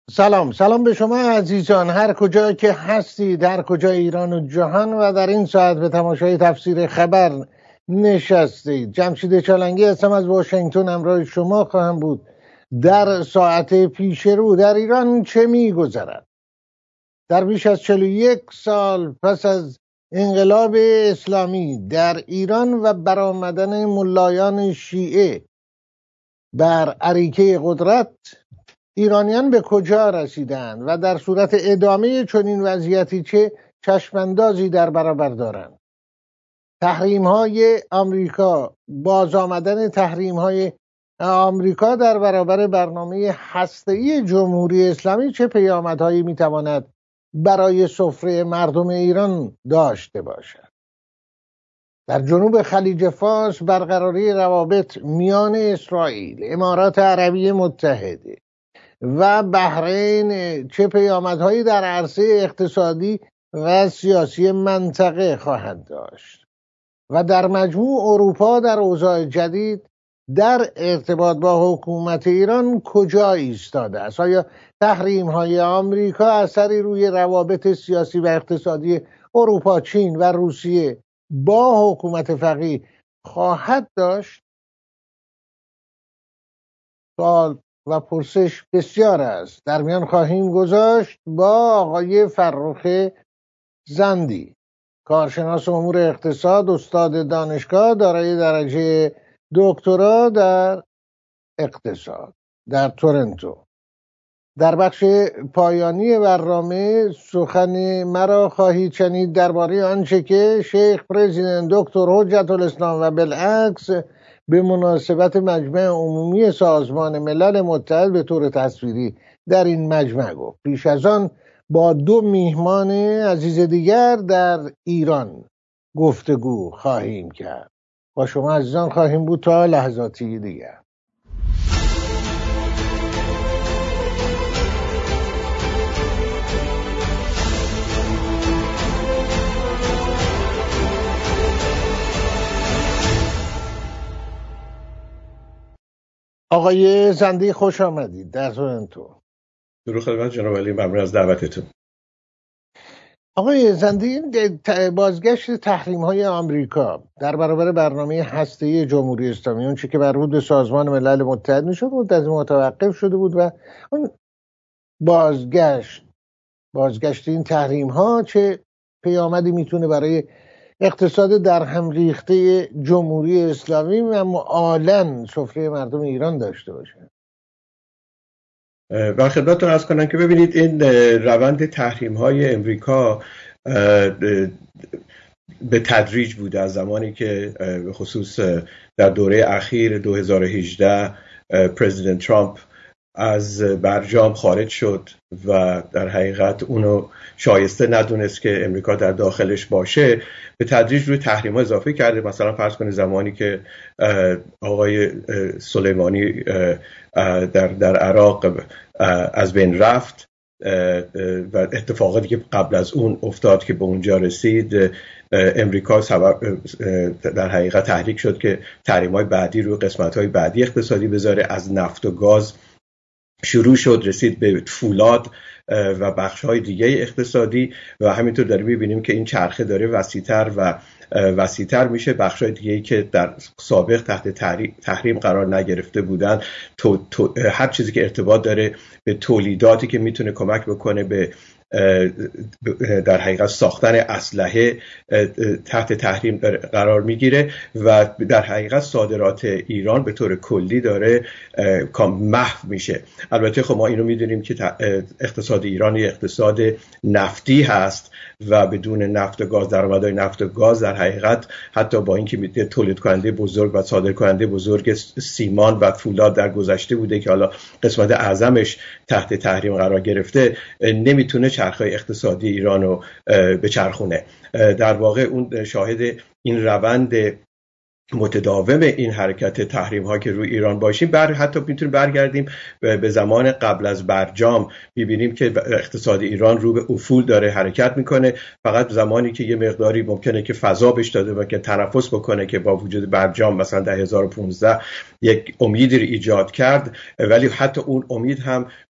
سلام به شما عزیزان، هر کجا که هستی، در کجا ایران و جهان و در این ساعت به تماشای تفسیر خبر نشستید. جمشید چالنگی هستم از واشنگتن، همراه شما خواهم بود در ساعت پیش رو. در ایران چه می‌گذرد؟ در بیش از 41 سال پس از انقلاب اسلامی در ایران و برآمدن ملایان شیعه بر اریکه قدرت، ایرانیان به کجا رسیدند و در صورت ادامه چنین وضعیتی چه چشماندازی در برابر دارند؟ تحریم‌های آمریکا، باز آمدن تحریم‌های آمریکا در برابر برنامه هسته‌ای جمهوری اسلامی چه پیامدهایی می‌تواند برای سفره مردم ایران داشته باشد؟ در جنوب خلیج فارس برقراری روابط میان اسرائیل، امارات عربی متحده و بحرین چه پیامدهایی در عرصه اقتصادی و سیاسی منطقه خواهد داشت؟ و در مجموع اروپا در اوضاع جدید در ارتباط با حکومت ایران کجا ایستاده است؟ آیا تحریم‌های آمریکا اثری روی روابط سیاسی و اقتصادی اروپا، چین و روسیه با حکومت فقیه خواهد داشت؟ سوال و پرسش بسیار است. در میان خواهیم گذاشت با آقای فرخ زندی، کارشناس امور اقتصاد، استاد دانشگاه، دارای درجه دکترا در اقتصاد در تورنتو. در بخش پایانی برنامه سخن مرا خواهید شنید درباره آنچه که شیخ پرزیدنت دکتر حجت الاسلام و بالعکس به مناسبت مجمع عمومی سازمان ملل متحد به طور تصویری در این مجمع گفت. پیش از آن با دو میهمان عزیز دیگر در ایران گفتگو خواهیم کرد. با شما عزیزان خواهیم بود تا لحظاتی دیگر. آقای زندی خوش آمدید در تورنتو. درود خدمت جناب علی، ممنون از دعوتتون. آقای زندی، بازگشت تحریم‌های آمریکا در برابر برنامه هسته‌ای جمهوری اسلامی، اون چی که مربوط به سازمان ملل متحد میشد مدت متوقف شده بود و اون بازگشت این تحریم‌ها چه پیامدی میتونه برای اقتصاد در هم ریخته جمهوری اسلامی و معالاً سفره مردم ایران داشته باشه؟ و خدمتتون عرض کنم که ببینید این روند تحریم‌های امریکا به تدریج بوده. از زمانی که به خصوص در دوره اخیر 2018 پرزیدنت ترامپ از برجام خارج شد و در حقیقت اونو شایسته ندونست که امریکا در داخلش باشه، به تدریج روی تحریم‌ها اضافه کرده. مثلا فرض کنید زمانی که آقای سلیمانی در عراق از بین رفت و اتفاقاتی که قبل از اون افتاد که به اونجا رسید، امریکا در حقیقت تحریک شد که تحریم‌های بعدی روی قسمت‌های بعدی اقتصادی بذاره. از نفت و گاز شروع شد، رسید به فولاد و بخش‌های دیگه اقتصادی و همینطور داریم می‌بینیم که این چرخه داره وسیع‌تر میشه. بخش‌های دیگه‌ای که در سابق تحت تحریم قرار نگرفته بودن، هر چیزی که ارتباط داره به تولیداتی که میتونه کمک بکنه به در حقیقت ساختن اسلحه تحت تحریم قرار میگیره و در حقیقت صادرات ایران به طور کلی داره محو میشه. البته خب ما اینو میدونیم که اقتصاد ایران یه اقتصاد نفتی هست و بدون نفت و گاز، درآمدهای نفت و گاز در حقیقت حتی با اینکه تولید کننده بزرگ و صادر کننده بزرگ سیمان و فولاد در گذشته بوده که حالا قسمت اعظمش تحت تحریم قرار گرفته، نمیتونه چرخه اقتصادی ایران رو بچرخونه. در واقع اون شاهد این روند متداوم این حرکت تحریم ها که روی ایران باشیم، حتی میتونیم برگردیم به زمان قبل از برجام، میبینیم که اقتصاد ایران رو به افول داره حرکت میکنه. فقط زمانی که یه مقداری ممکنه که فضا بهش داده و که تنفس بکنه که با وجود برجام مثلا در 2015 یک امیدی رو ایجاد کرد، ولی حتی اون امید هم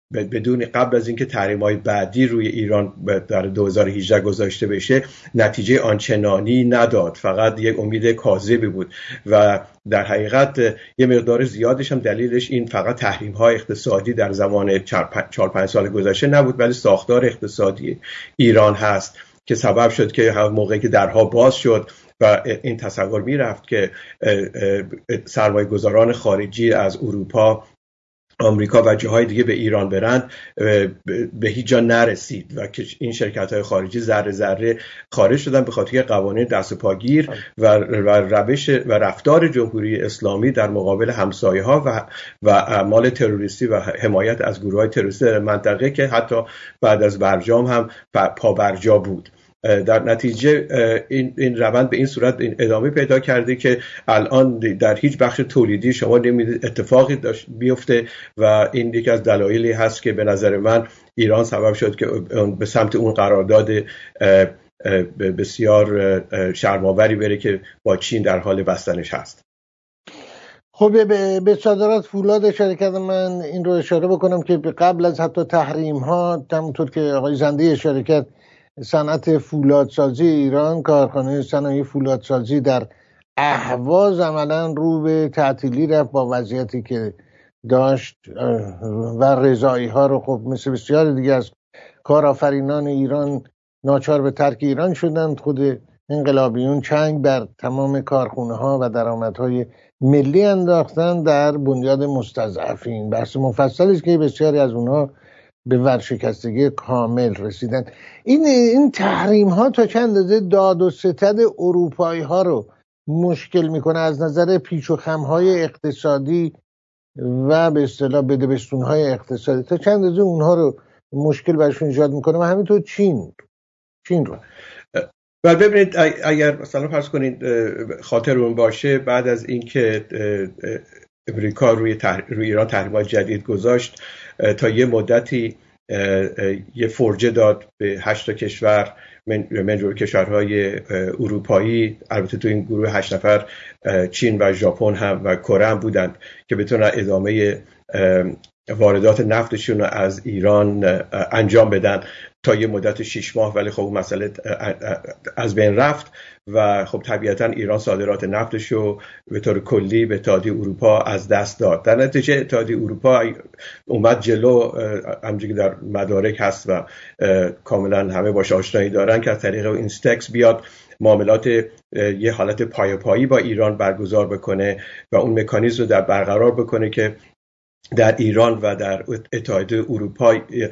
بدون قبل از اینکه تحریم‌های بعدی روی ایران در 2018 گذاشته بشه نتیجه آنچنانی نداد، فقط یک امید کاذبی بود و در حقیقت یه مقدار زیادش هم دلیلش این فقط تحریم‌های اقتصادی در زمان 4-5 سال گذشته نبود، ولی ساختار اقتصادی ایران هست که سبب شد که هر موقعی که درها باز شد و این تصور میرفت که سرمایه‌گذاران خارجی از اروپا، آمریکا و جاهای دیگه به ایران برند، به هیچ جا نرسید و که این شرکت‌های خارجی ذره ذره خارج شدن به خاطر قوانین دست و پاگیر و روش و رفتار جمهوری اسلامی در مقابل همسایه‌ها و اعمال تروریستی و حمایت از گروه‌های تروریستی در منطقه که حتی بعد از برجام هم پابرجا بود. در نتیجه این روند به این صورت ادامه پیدا کرده که الان در هیچ بخش تولیدی شما نمی‌دید اتفاقی بیفته و این یکی از دلایلی هست که به نظر من ایران سبب شد که به سمت اون قرارداد بسیار شرم‌آوری بره که با چین در حال بستنش هست. خب به صادرات فولاد اشاره کردم. من این رو اشاره بکنم که قبل از حتی تحریم ها، همونطور که آقای زنده اشاره کرد، صنعت فولادسازی ایران، کارخانه صنایع فولادسازی در اهواز عملا رو به تعطیلی رفت با وضعیتی که داشت و رضایی ها رو خب مثل بسیار دیگه از کارآفرینان ایران ناچار به ترک ایران شدند. خود انقلابیون چنگ بر تمام کارخونه ها و درآمدهای ملی انداختن در بنیاد مستضعفین. بحث مفصلی است که بسیاری از اونها به ورشکستگی کامل رسیدن. این تحریم ها تا چند اندازه داد و ستد اروپایی ها رو مشکل میکنه از نظر پیچ و خم های اقتصادی و به اصطلاح بدبستون های اقتصادی، تا چند اندازه اونها رو مشکل برشون ایجاد میکنه و همینطور چین رو. و ببینید اگر مثلا فرض کنید خاطرون باشه، بعد از اینکه امریکا روی ایران تحریمات جدید گذاشت، تا یه مدتی یه فرجه داد به 8 کشور من جمله کشورهای اروپایی، البته تو این گروه 8 نفر چین و ژاپن هم و کره هم بودند که بتونن ادامه واردات نفتشون رو از ایران انجام بدن تا یه مدت 6 ماه، ولی خب اون مسئله از بین رفت و خب طبیعتا ایران صادرات نفتش رو به طور کلی به اتحادیه اروپا از دست داد. در نتیجه اتحادیه اروپا اومد جلو، همونجوری که در مدارک هست و کاملا همه باش آشنایی دارن، که از طریق اینستکس بیاد معاملات یه حالت پایه‌پایی با ایران برگزار بکنه و اون مکانیزم رو برقرار بکنه که در ایران و در اتحادیه اروپا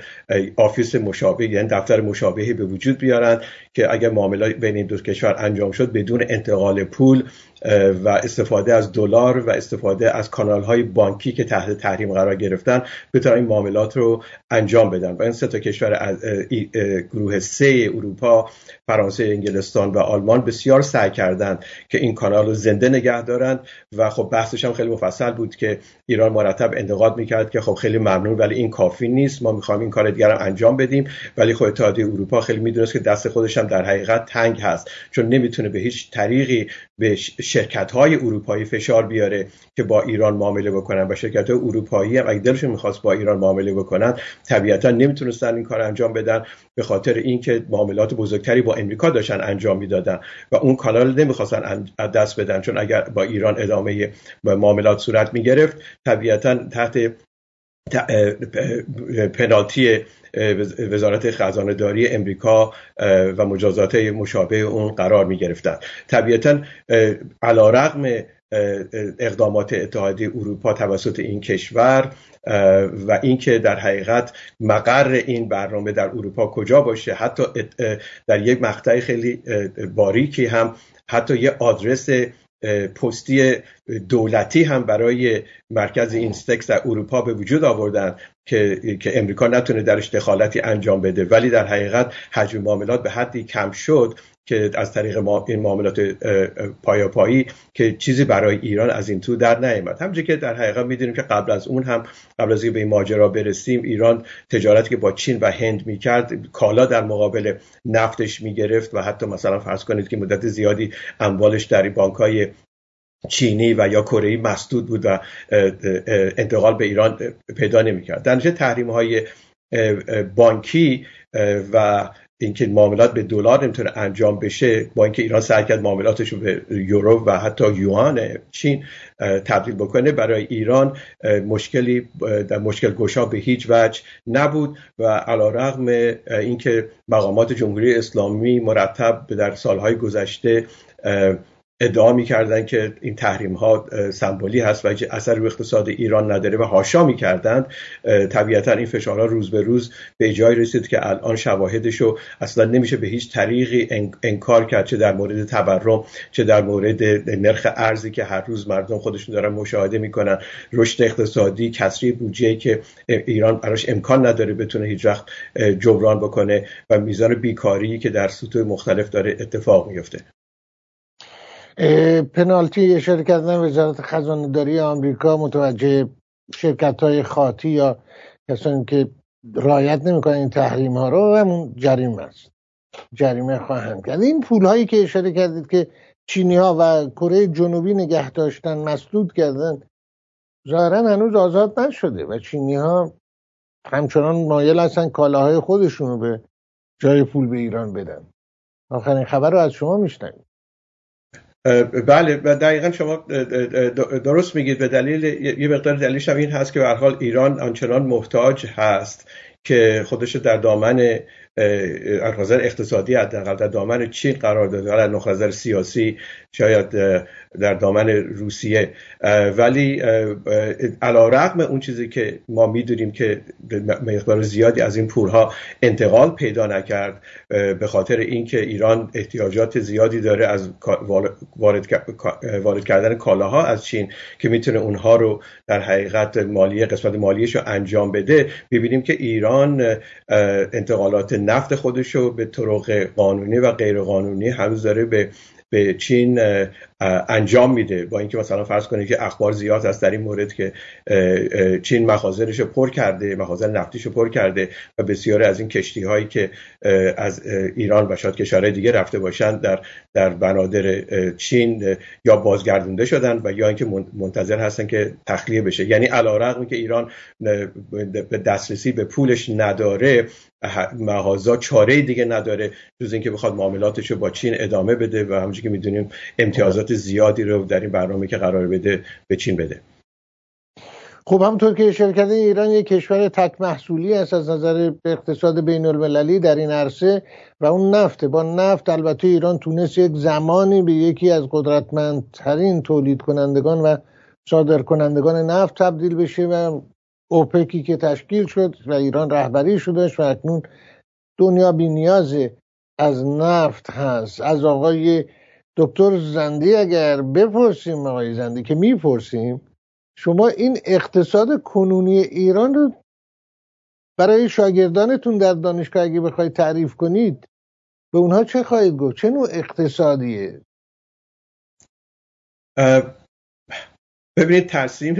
آفیس مشابه، یعنی دفتر مشابهی به وجود بیارن که اگر معاملات بین این دو کشور انجام شد بدون انتقال پول و استفاده از دلار و استفاده از کانال‌های بانکی که تحت تحریم قرار گرفتن بتونن این معاملات رو انجام بدن. و این سه تا کشور از گروه 3 اروپا، فرانسه، انگلستان و آلمان، بسیار سعی کردند که این کانال رو زنده نگه دارن و خب بحثش هم خیلی مفصل بود که ایران مرتب انتقاد میکرد که خب خیلی ممنون ولی این کافی نیست، ما میخوایم این کار دیگر رو انجام بدیم. ولی خب اتحادیه اروپا خیلی میدونست که دست خودش هم در حقیقت تنگ هست، چون نمیتونه به هیچ طریقی به شرکت‌های اروپایی فشار بیاره که با ایران معامله بکنن و شرکت‌های اروپایی هم اگه دلشون می‌خواست با ایران معامله بکنن طبیعتاً نمیتونستن این کار انجام بدن، به خاطر اینکه معاملات بزرگتری با امریکا داشتن انجام میدادن و اون کانال نمی‌خواستن از دست بدن، چون اگر با ایران ادامه معاملات صورت می‌گرفت طبیعتاً تحت پنالتی وزارت خزانه داری امریکا و مجازات مشابه اون قرار می گرفتن. طبیعتاً علیرغم اقدامات اتحادیه اروپا توسط این کشور و اینکه در حقیقت مقر این برنامه در اروپا کجا باشه، حتی در یک مقطع خیلی باریکی هم حتی یه آدرس پستی دولتی هم برای مرکز اینستکس در اروپا به وجود آوردن که امریکا نتونه درش دخالتی انجام بده، ولی در حقیقت حجم معاملات به حدی کم شد که از طریق این معاملات پایه‌پایی که چیزی برای ایران از این تو در نیامد. همونجوری که در حقیقت می‌دونیم که قبل از اینکه به این ماجرا برسیم، ایران تجارتی که با چین و هند می‌کرد کالا در مقابل نفتش می‌گرفت و حتی مثلا فرض کنید که مدت زیادی اموالش در بانک‌های چینی و یا کره‌ای مسدود بود و انتقال به ایران پیدا نمی‌کرد. در نتیجه تحریم‌های بانکی و اینکه معاملات به دلار نمیتونه انجام بشه، با اینکه ایران سعی کرد معاملاتش رو به یورو و حتی یوان چین تبدیل بکنه، برای ایران مشکلی در مشکل گشا به هیچ وجه نبود و علیرغم اینکه مقامات جمهوری اسلامی مرتب در سالهای گذشته ادعا می‌کردند که این تحریم‌ها سمبولی هست و هیچ اثری رو اقتصاد ایران نداره و حاشا می‌کردند، طبیعتاً این فشارها روز به روز به جای رسید که الان شواهدشو اصلا نمیشه به هیچ طریقی انکار کرد، چه در مورد تورم، چه در مورد نرخ ارزی که هر روز مردم خودشون دارن مشاهده می‌کنن، رشد اقتصادی، کسری بودجه‌ای که ایران براش امکان نداره بتونه هیچ وقت جبران بکنه و میزان بیکاری که در سطوح مختلف داره اتفاق میفته. پنالتی اشاره کردن وزارت خزانه داری آمریکا متوجه شرکت‌های خاطی یا کسانی که رعایت نمی‌کنن این تحریم‌ها رو همون جریمه است، جریمه خواهند کرد. این پول‌هایی که اشاره کردید که چینی‌ها و کره جنوبی نگه داشتن مسدود کردن ظاهراً هنوز آزاد نشده و چینی‌ها همچنان مایل هستن کالاهای خودشون رو به جای پول به ایران بدن. آخرین خبر رو از شما میشنویم. بله و دقیقا شما درست میگید. به دلیل یه مقدار دلیلش هم این هست که به هر حال ایران آنچنان محتاج هست که خودش در دامن از نظر اقتصادی حداقل در دامن چین قرار داده، حالا از نظر سیاسی شاید در دامن روسیه، ولی علیرغم اون چیزی که ما میدونیم که مقدار زیادی از این پولها انتقال پیدا نکرد به خاطر اینکه ایران احتیاجات زیادی داره از وارد کردن کالاها از چین که میتونه اونها رو در حقیقت قسمت مالیش رو انجام بده، ببینیم که ایران انتقالات نفت خودش رو به طرق قانونی و غیر قانونی هنوز داره به چین انجام میده، با اینکه مثلا فرض کنید که اخبار زیاد هست در این مورد که چین مخازنش رو پر کرده، مخازن نفتیش رو پر کرده و بسیاری از این کشتی هایی که از ایران و شاید کشورهای دیگه رفته باشند در بنادر چین یا بازگردونده شدن و یا اینکه منتظر هستن که تخلیه بشه. یعنی علیرغم که ایران به دسترسی به پولش نداره، مغازه چاره دیگه نداره جز اینکه بخواد معاملاتش رو با چین ادامه بده و همونجوری که میدونیم امتیازات زیادی رو در این برنامه که قرار بده به چین بده. خب همونطور که اشاره کردین ایران یک کشور تک محصولی است از نظر اقتصاد بین المللی در این عرصه و اون نفته. با نفت البته ایران تونست یک زمانی به یکی از قدرتمندترین تولید کنندگان و صادر کنندگان نفت تبدیل بشه و اوپکی که تشکیل شد و ایران رهبریشو داشت و اکنون دنیا بی نیاز از نفت هست. از آقای دکتر زندی اگر بپرسیم، آقای زندی که میپرسیم، شما این اقتصاد کنونی ایران رو برای شاگردانتون در دانشگاه اگه بخواید تعریف کنید به اونها چه خواهید گفت؟ چه نوع اقتصادیه؟ ببینید ترسیم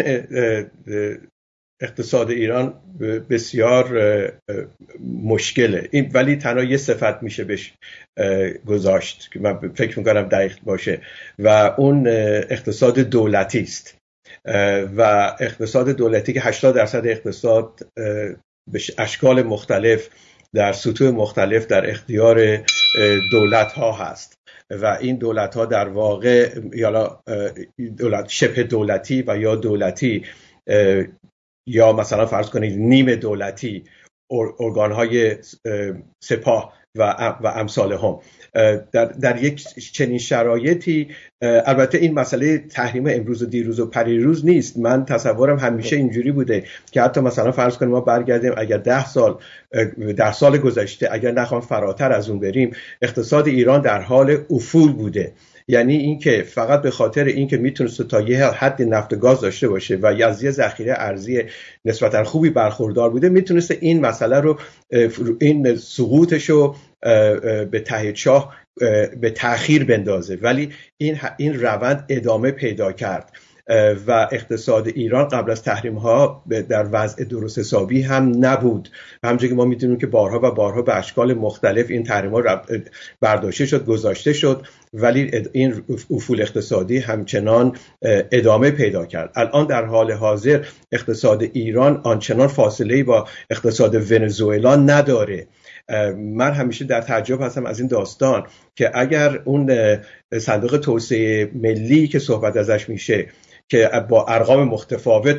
اقتصاد ایران بسیار مشکله، این ولی تنها یه صفت میشه بهش گذاشت که من فکر میکنم دقیق باشه و اون اقتصاد دولتی است و اقتصاد دولتی که 80% اقتصاد به اشکال مختلف در سطوح مختلف در اختیار دولت ها هست و این دولت ها در واقع یا دولت شبه دولتی و یا دولتی یا مثلا فرض کنید نیمه دولتی، ارگان‌های سپاه و امثال هم در یک چنین شرایطی. البته این مسئله تحریم امروز و دیروز و پریروز نیست. من تصورم همیشه اینجوری بوده که حتی مثلا فرض کنیم ما برگردیم اگر 10 سال گذشته، اگر نخوام فراتر از اون بریم، اقتصاد ایران در حال افول بوده. یعنی اینکه فقط به خاطر اینکه میتونست تا یه حد نفت و گاز داشته باشه و از یه ذخیره ارزی نسبتا خوبی برخوردار بوده، میتونست این مسئله رو، این سقوطش رو به ته چاه به تأخیر بندازه، ولی این روند ادامه پیدا کرد و اقتصاد ایران قبل از تحریم ها در وضع درست حسابی هم نبود. همونجوری که ما میدونیم که بارها و بارها به اشکال مختلف این تحریم ها برداشته شد، گذاشته شد ولی این افول اقتصادی همچنان ادامه پیدا کرد. الان در حال حاضر اقتصاد ایران آنچنان فاصله‌ای با اقتصاد ونزوئلا نداره. من همیشه در تعجب هستم از این داستان که اگر اون صندوق توسعه ملی که صحبت ازش میشه که با ارقام متفاوت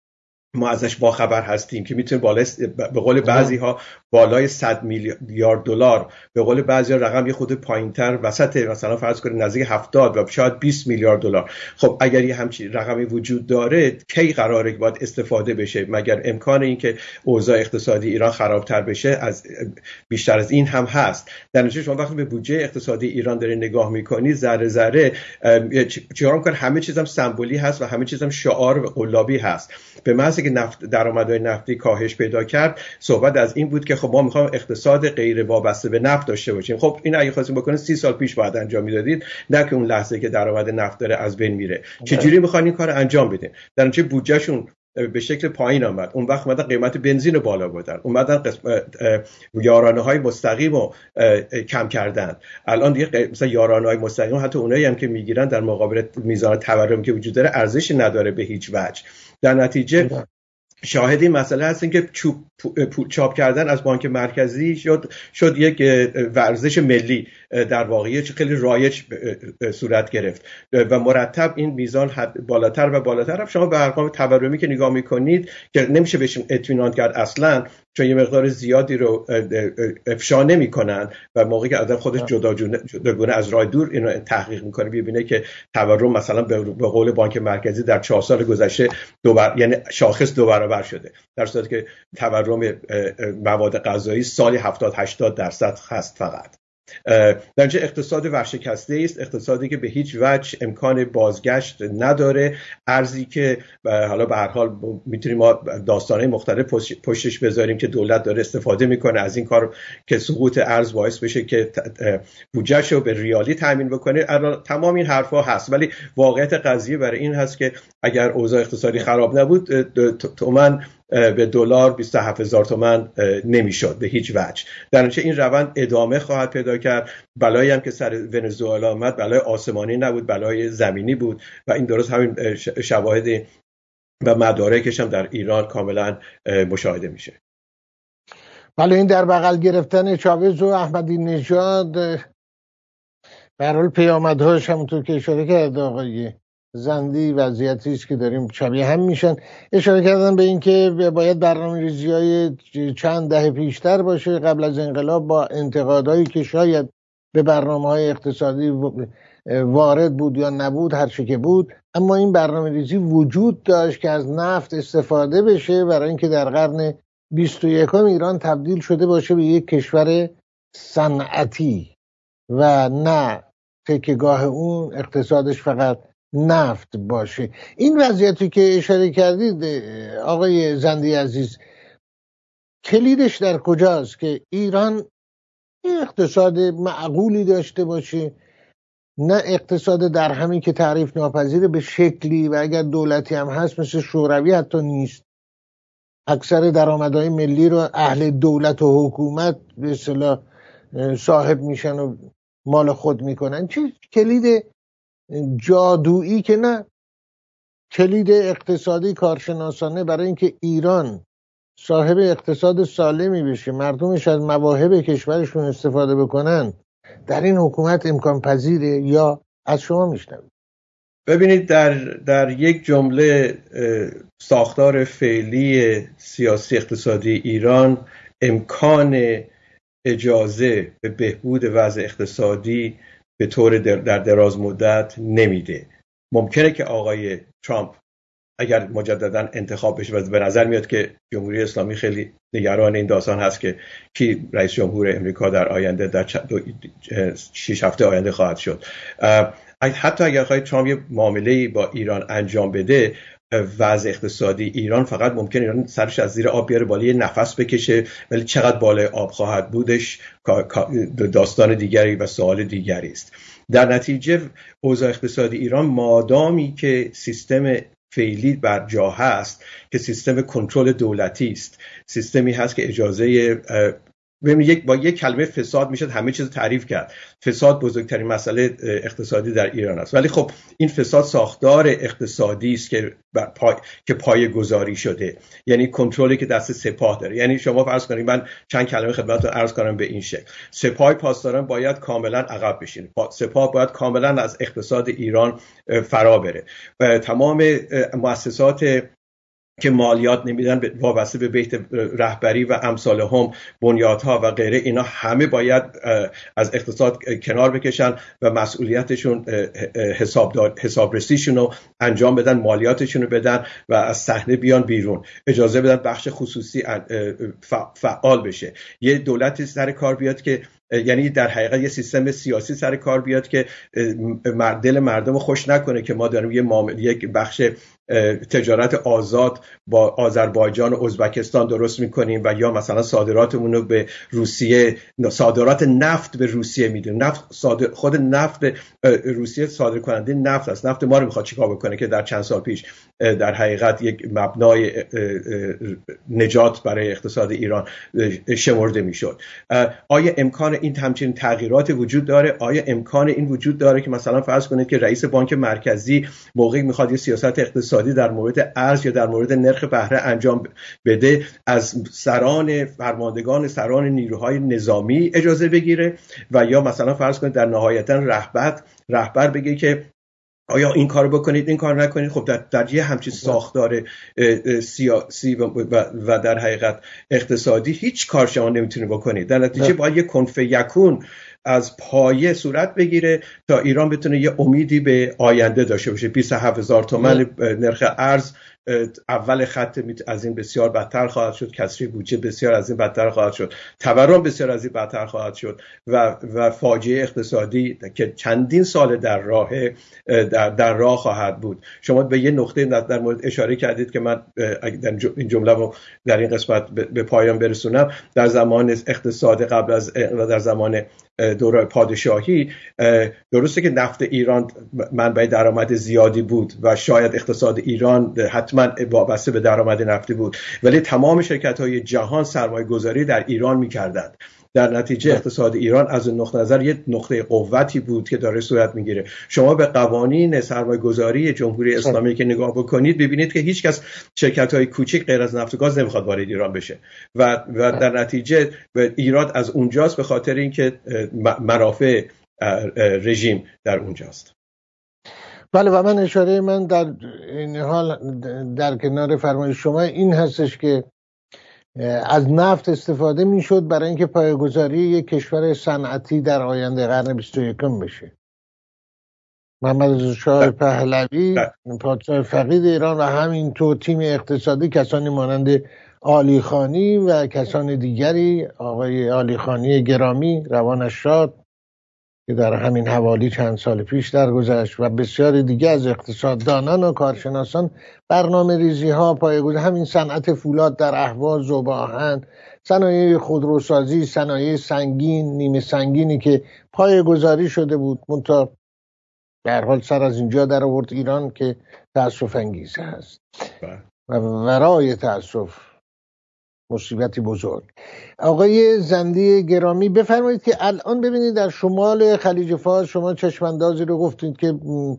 ما ازش باخبر هستیم که میتونه به قول بعضی ها بالای 100 میلیارد دلار، به قول بعضی ها رقم یه خود پایینتر وسط، مثلا فرض کنید نزدیک 70 و شاید 20 میلیارد دلار. خب اگر یه همچین رقمی وجود داره کی قراره باید استفاده بشه؟ مگر امکان این که اوضاع اقتصادی ایران خرابتر بشه از بیشتر از این هم هست؟ در نتیجه شما وقتی به بودجه اقتصادی ایران داره نگاه میکنی ذره ذره چیکار میکنه؟ همه چیزم سمبولی هست و همه چیزم شعار و قلابی هست. به محض که درآمدهای نفتی کاهش پیدا کرد صحبت از این بود که خب ما میخوایم اقتصاد غیر وابسته به نفت داشته باشیم. خب این اگه خواستیم بکنید 30 سال پیش باید انجام میدادید، نه که اون لحظه که درآمد نفت داره از بین میره. چجوری میخوان این کارو انجام بدین؟ در نتیجه بودجهشون به شکل پایین آمد. اون وقت اومدن قیمت بنزین رو بالا بردن، اومدن یارانه‌های مستقیم رو کم کردن. الان دیگه مثلا یارانه‌های مستقیم حتی اونایی هم که میگیرن در مقابل میزان تورمی که وجود داره ارزشی نداره به هیچ وجه. در نتیجه شاهد این مسئله هستیم که چاپ کردن از بانک مرکزی شد یک ورزش ملی، در واقع خیلی رایج صورت گرفت و مرتب این میزان بالاتر و بالاتر رفت. شما به ارقام تورمی که نگاه میکنید که نمیشه بهشون اطمینان کرد اصلا، چون یه مقدار زیادی رو افشا نمیکنن و موقعی که آدم خودش جداگونه از راه دور اینو تحقیق میکنه ببینه که تورم مثلا به قول بانک مرکزی در 4 سال گذشته یعنی شاخص 2 برابر شده، در صورتی که تورم مواد غذایی سالی 70-80% هست فقط. در نتیجه اقتصاد ورشکسته است، اقتصادی که به هیچ وجه امکان بازگشت نداره، ارزی که حالا به هر حال میتونیم ما داستانهای مختلف پشتش بذاریم که دولت داره استفاده میکنه از این کار که سقوط ارز باعث بشه که بودجه‌شو رو به ریالی تامین بکنه. تمام این حرفا هست، ولی واقعیت قضیه برای این هست که اگر اوضاع اقتصادی خراب نبود تومن به دلار 27,000 تومان نمیشد به هیچ وجه. در نتیجه این روند ادامه خواهد پیدا کرد. بلایی هم که سر ونزوئلا آمد بلای آسمانی نبود، بلای زمینی بود و این درست همین شواهد و مدارکش هم در ایران کاملا مشاهده میشه. بله، این در بغل گرفتن چاوز و احمدی نژاد به هر حال پیامدهاش همونطور که اشاره کرد آقای زندی وضعیتی است که داریم شبیه هم میشن. اشاره کردن به این که باید برنامه‌ریزی‌های چند دهه پیشتر باشه قبل از انقلاب، با انتقادهایی که شاید به برنامه‌های اقتصادی وارد بود یا نبود، هر چه که بود، اما این برنامه‌ریزی وجود داشت که از نفت استفاده بشه برای اینکه در قرن 21 ایران تبدیل شده باشه به یک کشور صنعتی و نه تکیهگاه اون اقتصادش فقط نفت باشه. این وضعیتی که اشاره کردید آقای زندی عزیز، کلیدش در کجاست که ایران اقتصاد معقولی داشته باشه، نه اقتصاد درهمی که تعریف ناپذیره به شکلی و اگر دولتی هم هست مثل شوروی حتی نیست، اکثر درآمدهای ملی رو اهل دولت و حکومت به اصطلاح صاحب میشن و مال خود میکنن. چه کلید جادویی که نه، کلید اقتصادی کارشناسانه برای اینکه ایران صاحب اقتصاد سالمی بشه، مردمش از مواهب کشورشون استفاده بکنن، در این حکومت امکان پذیره یا از شما میشنوید؟ ببینید در یک جمله ساختار فعلی سیاسی اقتصادی ایران امکان اجازه به بهبود وضع اقتصادی به طور در دراز مدت نمیده. ممکنه که آقای ترامپ اگر مجددا انتخاب بشه، و به نظر میاد که جمهوری اسلامی خیلی نگران این داستان هست که کی رئیس جمهور امریکا در آینده، در 6 هفته آینده خواهد شد، حتی اگر آقای ترامپ یه معامله‌ای با ایران انجام بده، وضع اقتصادی ایران فقط ممکنه ایران سرش از زیر آب بیاره بالا یه نفس بکشه، ولی چقدر بالای آب خواهد بودش داستان دیگری و سوال دیگری است. در نتیجه اوضاع اقتصادی ایران مادامی که سیستم فعلی بر جا هست که سیستم کنترل دولتی است، سیستمی هست که اجازه ببینید با یک کلمه فساد میشه همه چیز تعریف کرد. فساد بزرگترین مسئله اقتصادی در ایران است، ولی خب این فساد ساختار اقتصادی است که پایه‌گذاری شده، یعنی کنترلی که دست سپاه داره. یعنی شما فرض کنید من چند کلمه خدمتتون عرض کنم به این شکل: سپاه پاسداران باید کاملا عقب بشینه، سپاه باید کاملا از اقتصاد ایران فرا بره و تمام مؤسسات که مالیات نمیدن وابسته به بیت رهبری و امثال هم، بنیادها و غیره، اینا همه باید از اقتصاد کنار بکشن و مسئولیتشون حسابرسیشون رو انجام بدن، مالیاتشون رو بدن و از صحنه بیان بیرون، اجازه بدن بخش خصوصی فعال بشه. یه دولتی سر کار بیاد که یعنی در حقیقت یه سیستم سیاسی سر کار بیاد که دل مردم رو خوش نکنه که ما داریم یک بخش تجارت آزاد با آذربایجان و ازبکستان درست میکنیم و یا مثلا صادراتمون رو به روسیه، صادرات نفت به روسیه میدیم. خود نفت روسیه صادر کننده نفت است. نفت ما رو میخواد چیکار بکنه که در چند سال پیش در حقیقت یک مبنای نجات برای اقتصاد ایران شمرده میشد. آیا امکان این همچین تغییرات وجود داره؟ آیا امکان این وجود داره که مثلا فرض کنید که رئیس بانک مرکزی موقعی میخواد یه سیاست اقتصادی در مورد ارز یا در مورد نرخ بهره انجام بده از سران فرماندگان، سران نیروهای نظامی اجازه بگیره؟ و یا مثلا فرض کنید در نهایتا رهبر بگه که آیا این کار بکنید، این کار نکنید؟ خب در یه همچین ساختار سیاسی و در حقیقت اقتصادی هیچ کار شما نمیتونید بکنید. در نتیجه باید یه کنف یکون از پایه صورت بگیره تا ایران بتونه یه امیدی به آینده داشته باشه. 27,000 تومان نرخ ارز اول خط از این بسیار بدتر خواهد شد، کسری بودجه بسیار از این بدتر خواهد شد، تورم بسیار از این بدتر خواهد شد و فاجعه اقتصادی که چندین سال در راه خواهد بود. شما به یه نقطه در مورد اشاره کردید که من این جمله رو در این قسمت به پایان برسونم. در زمان اقتصاد قبل از و در زمان دوره پادشاهی درسته که نفت ایران منبع درآمد زیادی بود و شاید اقتصاد ایران حتما وابسته به درآمد نفتی بود، ولی تمام شرکت‌های جهان سرمایه‌گذاری در ایران می‌کردند. در نتیجه اقتصاد ایران از اون نقطه نظر یک نقطه قوتی بود که داره صورت میگیره. شما به قوانین سرمایه‌گذاری جمهوری اسلامی که نگاه بکنید ببینید که هیچ کس شرکت‌های کوچیک غیر از نفت و گاز نمیخواد وارد ایران بشه و در نتیجه ایراد از اونجاست، به خاطر اینکه منافع رژیم در اونجاست. بله، و من در این حال در کنار فرمایش شما این هستش که از نفت استفاده میشد برای اینکه پایه‌گذاری یک کشور صنعتی در آینده قرن 21 بشه. محمد رضا شاه پهلوی پادشاه فقید ایران و همینطور تیم اقتصادی، کسانی مانند عالیخانی و کسان دیگری، آقای عالیخانی گرامی روانش شاد که در همین حوالی چند سال پیش درگذشت و بسیاری دیگه از اقتصاددانان و کارشناسان برنامه ریزی ها پایه‌گذاری همین صنعت فولاد در اهواز، ذوب‌آهن، صنایع خودروسازی، صنایع سنگین، نیمه سنگینی که پایه‌گذاری شده بود منتها به هر حال سر از اینجا در آورد ایران که تأسف انگیز هست و ورای تأسف مصیبتی بزرگ. آقای زندی گرامی بفرمایید که الان ببینید در شمال خلیج فارس شما چشماندازی رو گفتید که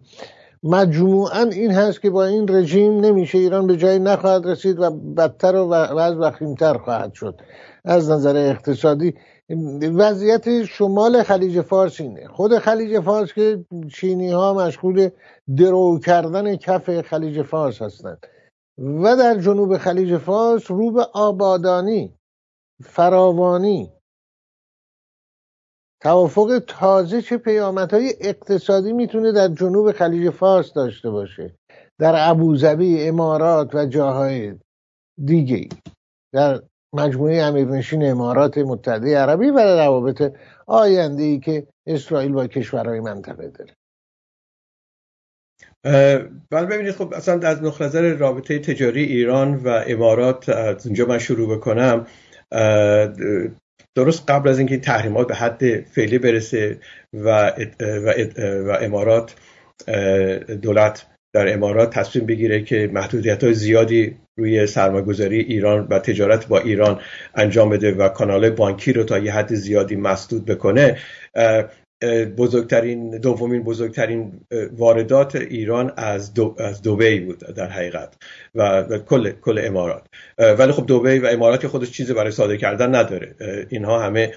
مجموعاً این هست که با این رژیم نمیشه، ایران به جایی نخواهد رسید و بدتر و از وخیمتر خواهد شد از نظر اقتصادی. وضعیت شمال خلیج فارس اینه. خود خلیج فارس که چینی ها مشغول درو کردن کف خلیج فارس هستند و در جنوب خلیج فارس رو به آبادانی، فراوانی، توافق تازه چه پیامدهای اقتصادی میتونه در جنوب خلیج فارس داشته باشه، در ابوظبی، امارات و جاهای دیگه، در مجموعه امیرنشین امارات متحده عربی و در روابط آینده‌ای که اسرائیل با کشورهای منطقه داره. بله، ببینید خب اصلا از نقطه نظر رابطه تجاری ایران و امارات از اینجا من شروع بکنم. درست قبل از اینکه این تحریمات به حد فعلی برسه و امارات، دولت در امارات تصمیم بگیره که محدودیت‌های زیادی روی سرمایه‌گذاری ایران و تجارت با ایران انجام بده و کانال بانکی رو تا یه حد زیادی مسدود بکنه، دومین بزرگترین واردات ایران از دبی بود در حقیقت و کل امارات. ولی خب دبی و امارات خودش چیزی برای صادر کردن نداره. اینها همه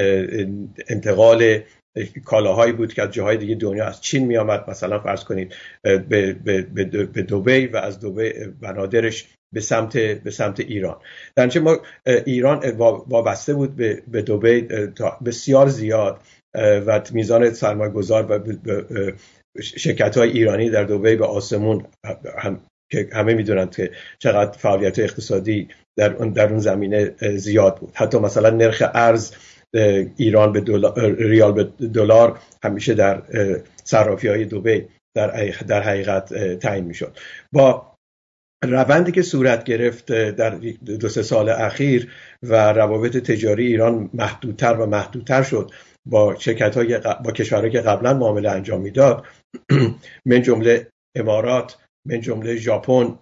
انتقال کالاهایی بود که از جاهای دیگه دنیا، از چین می آمد مثلا فرض کنید به دبی و از دبی بنادرش به سمت ایران. در نتیجه ما ایران وابسته بود به دبی بسیار زیاد و میزان سرمایه‌گذار و شرکت‌های ایرانی در دبی به آسمون که همه میدونند که چقدر فعالیت اقتصادی در اون زمینه زیاد بود. حتی مثلا نرخ ارز ایران به ریال به دلار همیشه در صرافی‌های دبی در حقیقت تعیین میشد. با روندی که صورت گرفت در 2-3 سال اخیر و روابط تجاری ایران محدودتر و محدودتر شد با کشورهایی که قبلا معامله انجام میداد، من جمله امارات، من جمله ژاپن،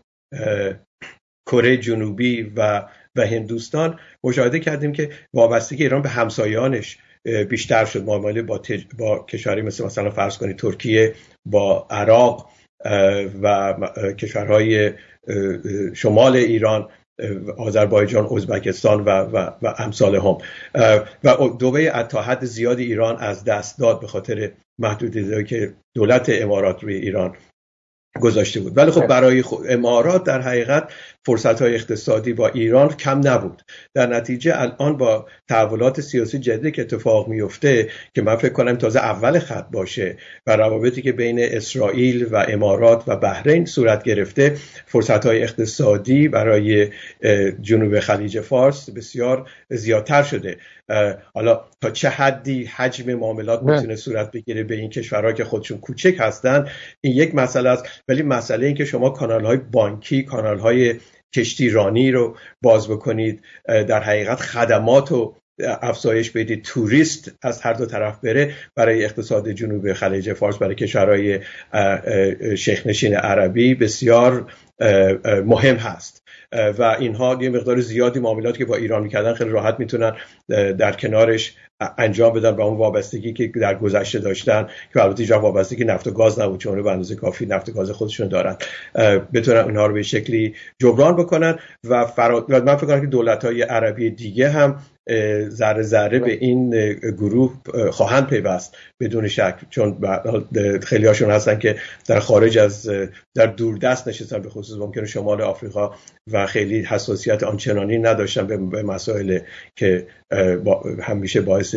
کره جنوبی و هندوستان، مشاهده کردیم که وابستگی ایران به همسایانش بیشتر شد. معامله با کشوری مثلا فرض کنید ترکیه، با عراق و کشورهای شمال ایران، آذربایجان، ازبکستان و امثال هم. و دبی تا حد زیادی ایران از دست داد به خاطر محدودیت‌هایی که دولت امارات روی ایران گذاشته بود. ولی خب برای امارات در حقیقت فرصت‌های اقتصادی با ایران کم نبود. در نتیجه الان با تحولات سیاسی جدی که اتفاق میفته که من فکر کنم تازه اول خط باشه و روابطی که بین اسرائیل و امارات و بحرین صورت گرفته، فرصت‌های اقتصادی برای جنوب خلیج فارس بسیار زیادتر شده. حالا تا چه حدی حجم معاملات میتونه صورت بگیره به این کشورها که خودشون کوچک هستن، این یک مسئله است. ولی مسئله این که شما کانال‌های بانکی، کانال‌های کشتی رانی رو باز بکنید، در حقیقت خدمات رو افزایش بدید، توریست از هر دو طرف بره، برای اقتصاد جنوب خلیج فارس، برای کشورهای شیخ نشین عربی بسیار مهم هست و اینها یه مقدار زیادی معاملاتی که با ایران میکردن خیلی راحت میتونن در کنارش انجام بدن با اون وابستگی که در گذشته داشتن، که البته اینجا وابستگی نفت و گاز نبود چون به اندازه کافی نفت و گاز خودشون دارن، بتونن اونها رو به شکلی جبران بکنن و من فکر کنم که دولت‌های عربی دیگه هم ذره ذره به این گروه خواهند پیوست بدون شک، چون خیلی هاشون هستن که در خارج از در دوردست نشستن، به خصوص ممکنه شمال آفریقا و خیلی حساسیت آنچنانی نداشتن به مسائل که همیشه باعث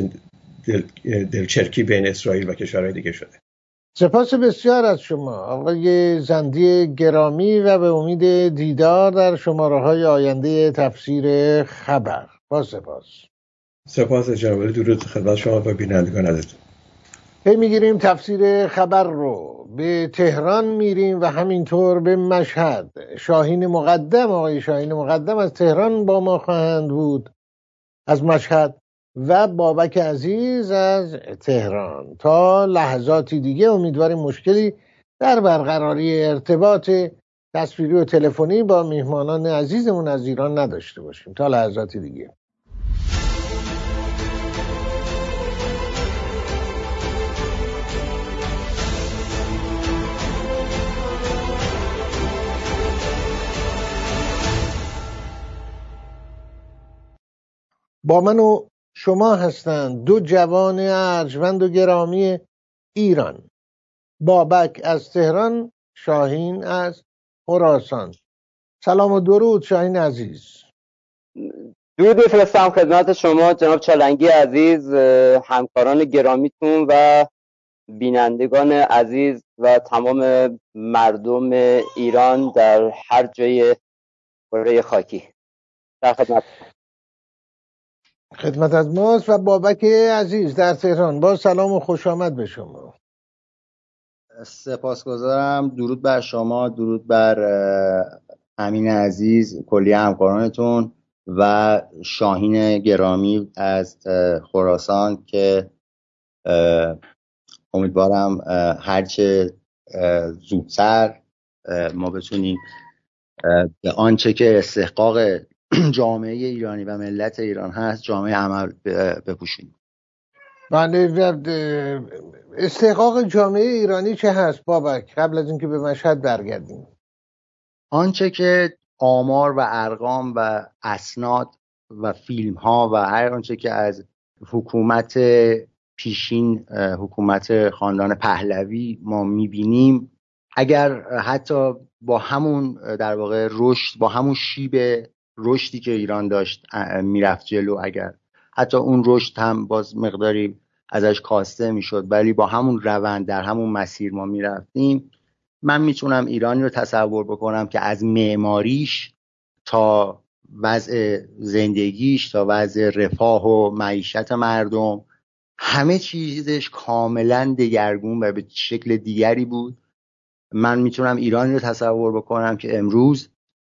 دلچرکی بین اسرائیل و کشورهای دیگه شده. سپاس بسیار از شما آقای زندی گرامی و به امید دیدار در شماره‌های آینده تفسیر خبر. با سپاس جناب، درود خدمت شما و بینندگان عزیز. پی میگیریم تفسیر خبر رو، به تهران میریم و همینطور به مشهد. آقای شاهین مقدم از تهران با ما خواهند بود، از مشهد، و بابک عزیز از تهران. تا لحظاتی دیگه امیدواریم مشکلی در برقراری ارتباط تصویری و تلفنی با میهمانان عزیزمون از ایران نداشته باشیم. تا لحظاتی دیگه. با من و شما هستند دو جوان ارجمند و گرامی ایران، بابک از تهران، شاهین از خراسان. سلام و درود شاهین عزیز. درود بفرستم خدمت شما جناب چالنگی عزیز، همکاران گرامیتون و بینندگان عزیز و تمام مردم ایران در هر جای کره خاکی. در خدمت از ماست. و بابک عزیز در تهران، با سلام و خوش آمد به شما. سپاسگزارم. درود بر شما، درود بر امین عزیز، کلی همکارانتون و شاهین گرامی از خراسان که امیدوارم هرچه زودتر ما بتونیم به آنچه که استحقاق جامعه ایرانی و ملت ایران هست جامعه عمل بپوشونیم. استحقاق جامعه ایرانی چه هست بابک قبل از اینکه به مشهد برگردیم؟ آنچه که آمار و ارقام و اسناد و فیلم ها و هر آنچه که از حکومت پیشین، حکومت خاندان پهلوی ما میبینیم، اگر حتی با همون در واقع رشد، با همون شیب رشدی که ایران داشت میرفت جلو، اگر حتی اون رشد هم باز مقداری ازش کاسته میشد ولی با همون روند در همون مسیر ما میرفتیم، من میتونم ایرانی رو تصور بکنم که از معماریش تا وضع زندگیش تا وضع رفاه و معیشت مردم همه چیزش کاملا دگرگون و به شکل دیگری بود. من میتونم ایرانی رو تصور بکنم که امروز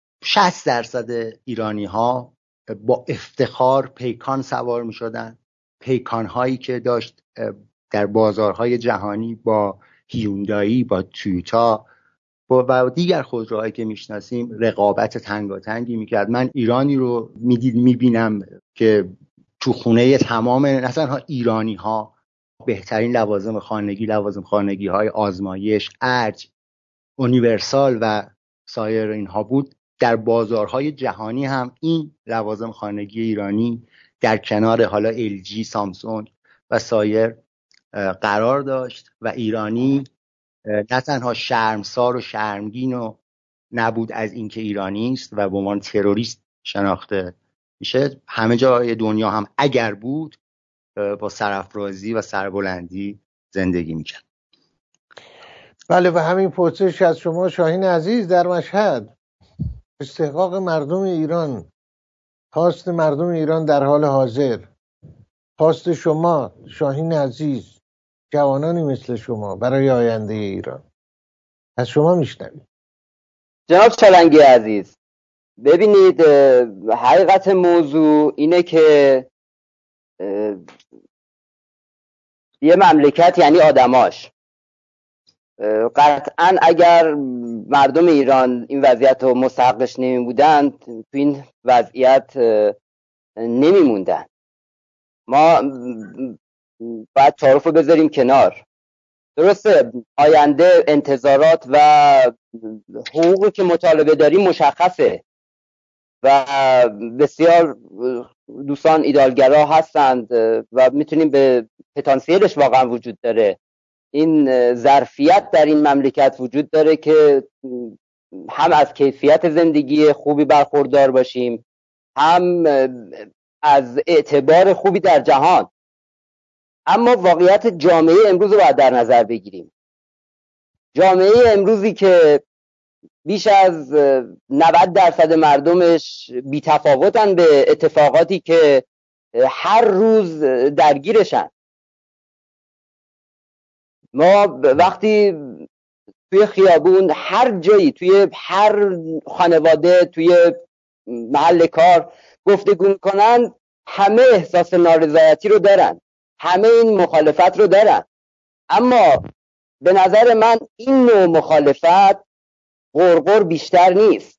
60% ایرانی ها با افتخار پیکان سوار میشدن، پیکان هایی که داشت در بازارهای جهانی با هیوندایی، با تویوتا و دیگر خودروهایی که میشناسیم رقابت تنگاتنگی میکرد. من ایرانی رو میبینم که تو خونه تمام نه تنها ایرانی ها بهترین لوازم خانگی های آزمایش، ارج، اونیورسال و سایر اینها بود. در بازارهای جهانی هم این لوازم خانگی ایرانی در کنار حالا LG، سامسونگ و سایر قرار داشت و ایرانی نه تنها شرمسار و شرمگین و نبود از اینکه ایرانی است و به عنوان تروریست شناخته میشه، همه جای دنیا هم اگر بود با سرافرازی و سربلندی زندگی میکرد. بله، و همین پرسش از شما شاهین عزیز در مشهد، استحقاق مردم ایران، خواست مردم ایران در حال حاضر، خواست شما شاهین عزیز، جوانانی مثل شما برای آینده ایران، از شما میشنویم. جناب چالنگی عزیز، ببینید حقیقت موضوع اینه که یه مملکت یعنی آدماش. قطعا اگر مردم ایران این وضعیت رو مستحقش نمی بودن تو این وضعیت نمی موندن. ما باید تعارف رو بذاریم کنار. درسته آینده، انتظارات و حقوقی که مطالبه داریم مشخصه و بسیار دوستان ایدالگرا هستند و میتونیم به پتانسیلش واقعا وجود داره. این ظرفیت در این مملکت وجود داره که هم از کیفیت زندگی خوبی برخوردار باشیم، هم از اعتبار خوبی در جهان. اما واقعیت جامعه امروز رو باید در نظر بگیریم. جامعه امروزی که بیش از 90% مردمش بی‌تفاوتن به اتفاقاتی که هر روز درگیرشن. ما وقتی توی خیابون، هر جایی، توی هر خانواده، توی محل کار گفتگو میکنن، همه احساس نارضایتی رو دارن، همه این مخالفت رو دارن. اما به نظر من این نوع مخالفت غرغر بیشتر نیست.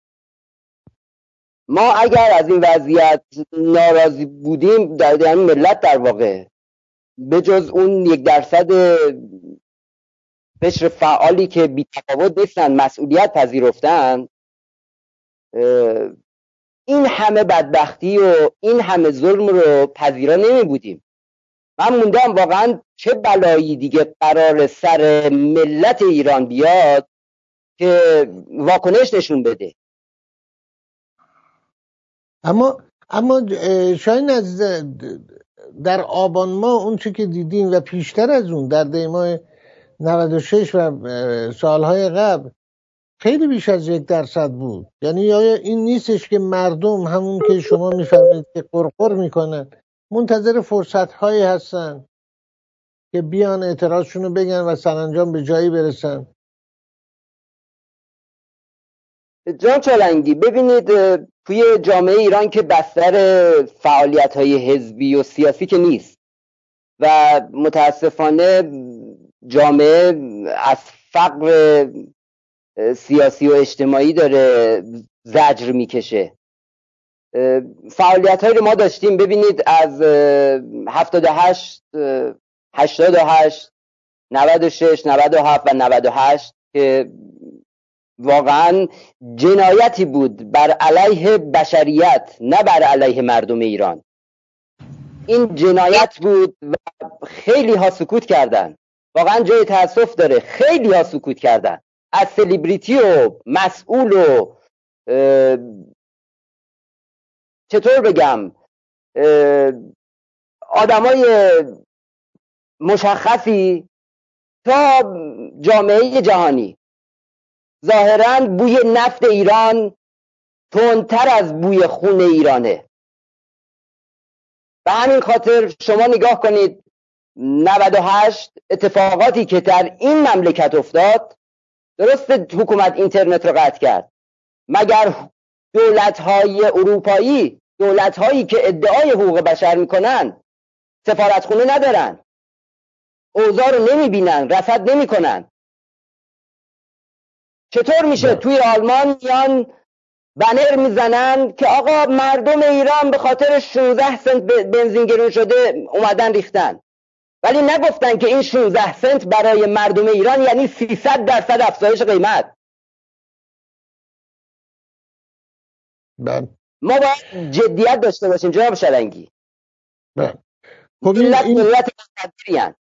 ما اگر از این وضعیت ناراضی بودیم، در ملت در واقع به جز اون 1% قشر فعالی که بی تفاوت نیستن، مسئولیت پذیرفتن، این همه بدبختی و این همه ظلم رو پذیرا نمی بودیم. من موندم واقعا چه بلایی دیگه قرار سر ملت ایران بیاد که واکنش نشون بده. اما شاید از در آبان ماه اون چی که دیدیم و پیشتر از اون در دی ماه 96 و سالهای قبل خیلی بیش از 1% بود. یعنی آیا این نیستش که مردم همون که شما میفهمید که قرقر میکنن، منتظر فرصت هایی هستن که بیان اعتراضشون رو بگن و سرانجام به جایی برسن؟ جان چالنگی، ببینید توی جامعه ایران که بستر فعالیت های حزبی و سیاسی که نیست و متاسفانه جامعه از فقر سیاسی و اجتماعی داره زجر میکشه. فعالیت هایی رو ما داشتیم، ببینید از 78 88 96 97 و 98 که واقعا جنایتی بود بر علیه بشریت، نه بر علیه مردم ایران. این جنایت بود و خیلی ها سکوت کردن. واقعا جای تأسف داره، خیلی ها سکوت کردن، از سلیبریتی و مسئول و چطور بگم آدمای مشخصی تا جامعه جهانی. ظاهراً بوی نفت ایران تندتر از بوی خون ایرانه. به همین خاطر شما نگاه کنید 98 اتفاقاتی که در این مملکت افتاد، درست حکومت اینترنت رو قطع کرد، مگر دولت‌های اروپایی، دولت‌هایی که ادعای حقوق بشر میکنن سفارتخونه ندارن، اوضاع رو نمیبینن، رصد نمیکنن؟ چطور میشه توی آلمان میان بنر میزنن که آقا مردم ایران به خاطر 16 سنت بنزین گرون شده اومدن ریختن، ولی نگفتن که این 16 سنت برای مردم ایران یعنی 300% افزایش قیمت. ما باید جدیت داشته باشیم جناب شلنگی. خب ملت مقدریان.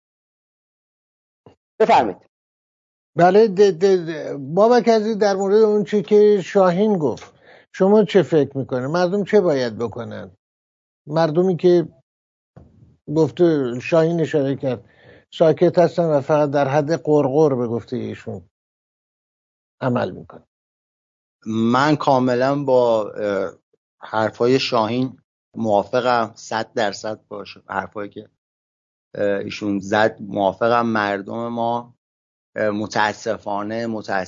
بفرمایید. بله بابک عزیز، در مورد اون چی که شاهین گفت شما چه فکر میکنه؟ مردم چه باید بکنن؟ مردمی که گفته شاهین اشاره کرد ساکت هستن و فقط در حد قرقر به گفته ایشون عمل میکنن. من کاملا با حرفای شاهین موافقم، 100% باشه حرفایی که ایشون زد موافقم. مردم ما متاسفانه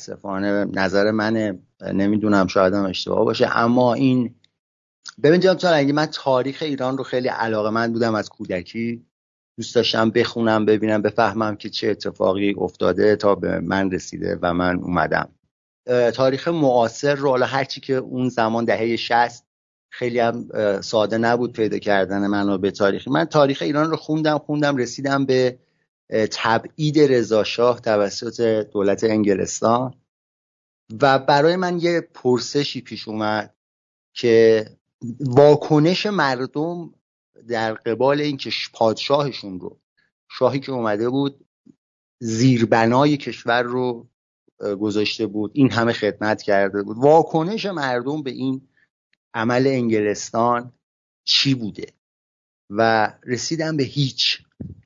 نظر منه، نمیدونم شاید هم اشتباه باشه، اما این ببین جناب چالنگی، من تاریخ ایران رو خیلی علاقه‌مند بودم از کودکی، دوست داشتم بخونم، ببینم، بفهمم که چه اتفاقی افتاده تا به من رسیده و من اومدم. تاریخ معاصر رو، حالا هرچی که اون زمان دهه 60 خیلی هم ساده نبود پیدا کردن منابع تاریخی، من تاریخ ایران رو خوندم رسیدم به تبعید رضا شاه توسط دولت انگلستان و برای من یه پرسشی پیش اومد که واکنش مردم در قبال این که پادشاهشون رو، شاهی که اومده بود زیربنای کشور رو گذاشته بود، این همه خدمت کرده بود، واکنش مردم به این عمل انگلستان چی بوده؟ و رسیدم به هیچ.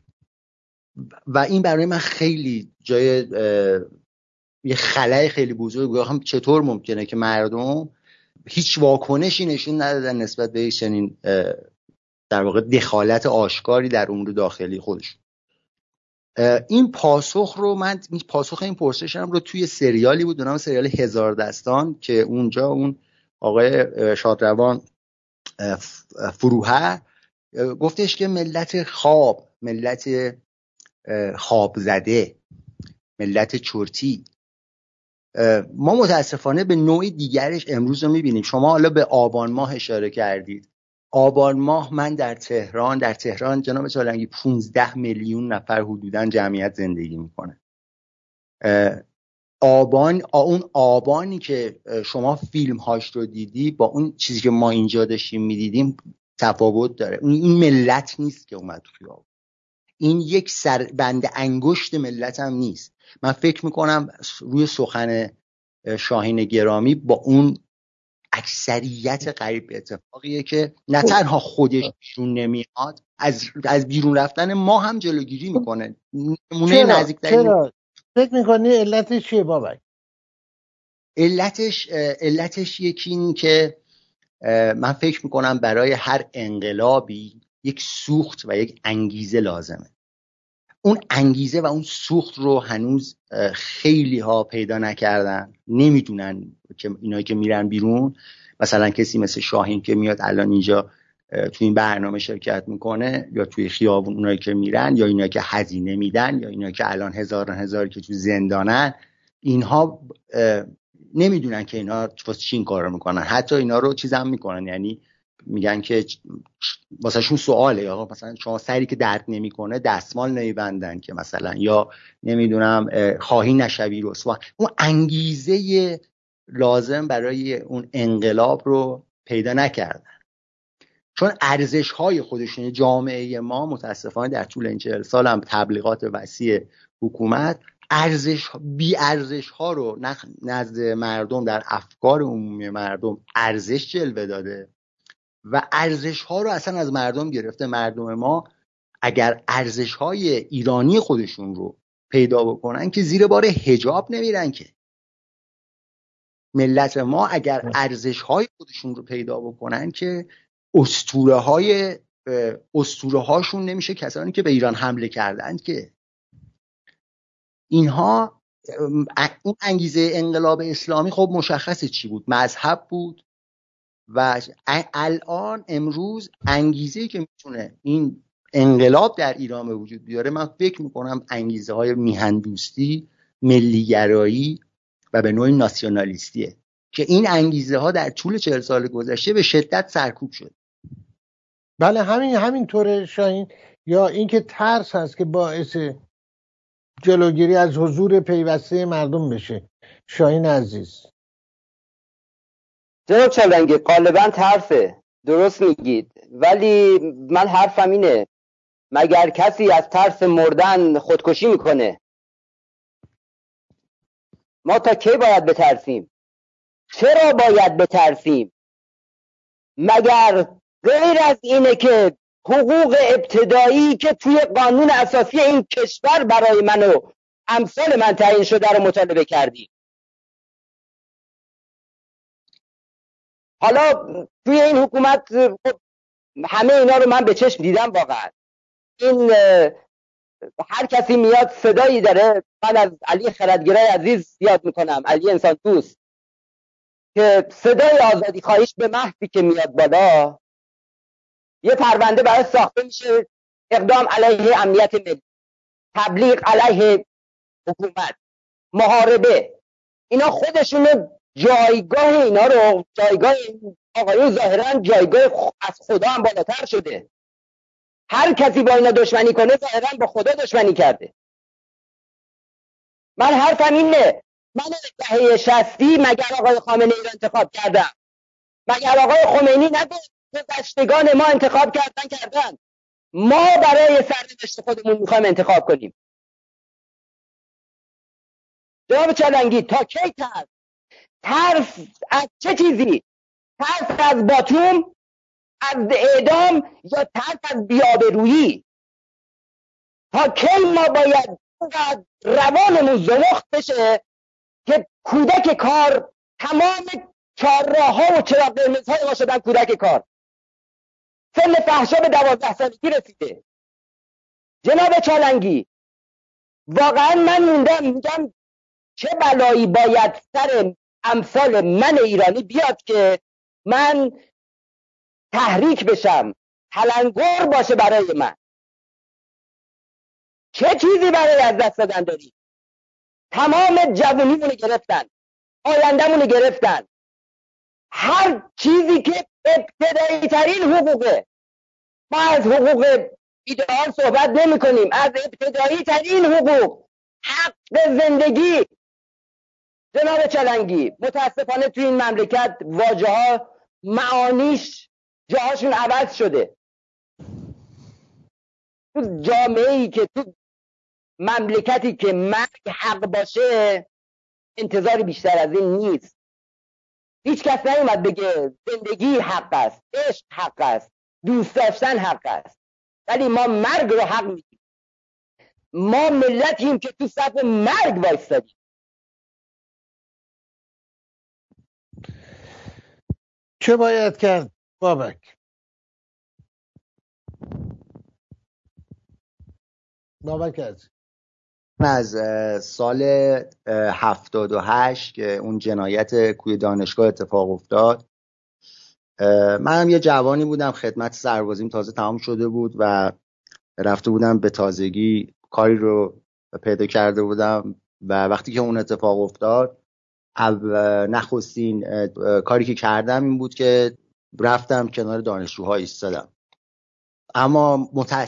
و این برای من خیلی جای یه خلأ خیلی بزرگ بود. هم چطور ممکنه که مردم هیچ واکنشی نشون ندادن نسبت به چنین در واقع دخالت آشکاری در امور داخلی خودشون؟ این پاسخ این پرسشم رو توی سریالی بود به نام سریال هزار دستان که اونجا اون آقای شادروان فروهر گفتش که ملت خواب زده، ملت چرتی. ما متاسفانه به نوع دیگرش امروز رو میبینیم. شما حالا به آبان ماه اشاره کردید. آبان ماه من در تهران جناب چالنگی 15 میلیون نفر حدوداً جمعیت زندگی میکنه. اون آبانی که شما فیلم هاش رو دیدی با اون چیزی که ما اینجا داشتیم میدیدیم تفاوت داره. این ملت نیست که اومد خیابون، این یک سربند انگشت ملت هم نیست. من فکر میکنم روی سخن شاهین گرامی با اون اکثریت قریب اتفاقیه که نه تنها خودشون نمیاد، از بیرون رفتن ما هم جلوگیری میکنه. چرا؟ فکر میکنی علتش چیه بابک؟ علتش یکی این که من فکر میکنم برای هر انقلابی یک سوخت و یک انگیزه لازمه. اون انگیزه و اون سوخت رو هنوز خیلی ها پیدا نکردن، نمیدونن که اینایی که میرن بیرون، مثلا کسی مثل شاهین که میاد الان اینجا توی این برنامه شرکت میکنه، یا توی خیابون اونایی که میرن، یا اینایی که هزینه میدن، یا اینایی که الان هزار که توی زندانن، اینها نمیدونن که اینا واسه چی این کارو میکنن. حتی اینا رو چیزام میکنن، یعنی میگن که واسه شون سواله، یا مثلا شما سری که درد نمیکنه دستمال نمیبندن که مثلا، یا نمیدونم خواهی نشوی رسوا. اون انگیزه لازم برای اون انقلاب رو پیدا نکردن، چون ارزش های خودشون جامعه ما متاسفانه در طول این 40 سال هم تبلیغات وسیع حکومت بی ارزش ها رو نزد مردم در افکار عمومی مردم ارزش جلوه داده و ارزش ها رو اصلا از مردم گرفته. مردم ما اگر ارزش های ایرانی خودشون رو پیدا بکنن که زیر بار حجاب نمیرن که. ملت ما اگر ارزش های خودشون رو پیدا بکنن که اسطوره هاشون نمیشه کسانی که به ایران حمله کردند که. اینها اون انگیزه انقلاب اسلامی خب مشخصه چی بود، مذهب بود. و الان امروز انگیزه‌ای که میتونه این انقلاب در ایران به وجود بیاره، من فکر میکنم انگیزه های میهندوستی، ملیگرایی و به نوعی ناسیونالیستیه که این انگیزه ها در طول 40 سال گذشته به شدت سرکوب شد. بله همین طوره شاهین. یا اینکه ترس هست که باعث جلوگیری از حضور پیوسته مردم بشه. شاهین عزیز. جناب چالنگی، غالبا ترسه، درست میگید، ولی من حرفم اینه مگر کسی از ترس مردن خودکشی میکنه؟ ما تا کی باید بترسیم؟ چرا باید بترسیم؟ مگر غیر از اینه که حقوق ابتدایی که توی قانون اساسی این کشور برای من و امثال من تعیین شده رو مطالبه کردیم؟ حالا توی این حکومت همه اینا رو من به چشم دیدم واقعا. این هر کسی میاد صدایی داره، من از علی خردگرای عزیز یاد میکنم، علی انسان دوست، که صدای آزادی خواهیش به محضی که میاد بالا یه پرونده برای ساخته میشه، اقدام علیه امنیت ملی، تبلیغ علیه حکومت، محاربه. اینا خودشون جایگاه اینا رو، جایگاه آقایون ظاهرا جایگاه از خدا هم بالاتر شده. هر کسی با اینا دشمنی کنه ظاهرا با خدا دشمنی کرده. من حرفم اینه، من دهه 60 مگر آقای خامنه‌ای رو انتخاب کردم؟ مگر آقای خمینی نگفت گذشتگان ما انتخاب کردن، ما برای سرنوشت خودمون میخوایم انتخاب کنیم؟ جناب چالنگی، تا کی ترس؟ ترس از چه چیزی؟ ترس از باتوم، از اعدام، یا ترس از بی‌آبرویی؟ تا کی ما باید روانمون زمخت بشه که کودک کار تمام چهارراه‌ها و چراغ قرمزهای ما شدن کودک کار؟ سن فحشا به 12 سالگی رسیده. جناب چالنگی، واقعا من موندم، میگم چه بلایی باید سر امثال من ایرانی بیاد که من تحریک بشم، تلنگر باشه برای من؟ چه چیزی برای از دست دادن داریم؟ تمام جوونیمونو گرفتن، آیندهمونو گرفتن. هر چیزی که ابتدایی ترین حقوقه، ما از حقوق ایدئال صحبت نمی کنیم، از ابتدایی ترین حقوق، حق زندگی. جناب چالنگی، متاسفانه تو این مملکت واژه ها معانیش جاهاشون عوض شده. تو جامعه‌ای که، تو مملکتی که مرگ حق باشه، انتظار بیشتر از این نیست. هیچ کس نیومد بگه زندگی حق است، عشق حق است، دوست داشتن حق است، ولی ما مرگ رو حق میدیم. ما ملتیم که تو صف مرگ وایستادیم. چه باید کرد بابک از سال 78 که اون جنایت کوی دانشگاه اتفاق افتاد، منم یه جوانی بودم، خدمت سربازیم تازه تمام شده بود و رفته بودم به تازگی کاری رو پیدا کرده بودم و وقتی که اون اتفاق افتاد نخستین کاری که کردم این بود که رفتم کنار دانشجوها ایستادم. اما